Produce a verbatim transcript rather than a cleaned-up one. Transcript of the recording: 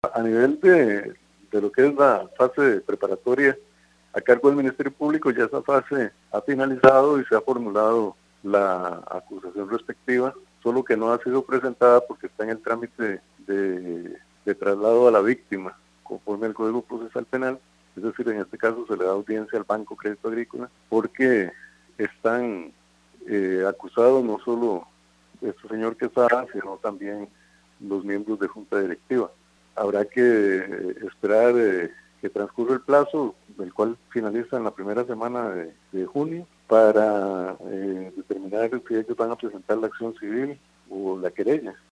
A nivel de, de lo que es la fase preparatoria a cargo del Ministerio Público, ya esa fase ha finalizado y se ha formulado la acusación respectiva, solo que no ha sido presentada porque está en el trámite de, de traslado a la víctima, conforme al Código Procesal Penal. Es decir, en este caso se le da audiencia al Banco Crédito Agrícola, porque están eh, acusados no solo este señor Quesada, sino también los miembros de junta directiva. Habrá que eh, esperar eh, que transcurra el plazo, el cual finaliza en la primera semana de, de junio, para eh, determinar si ellos van a presentar la acción civil o la querella.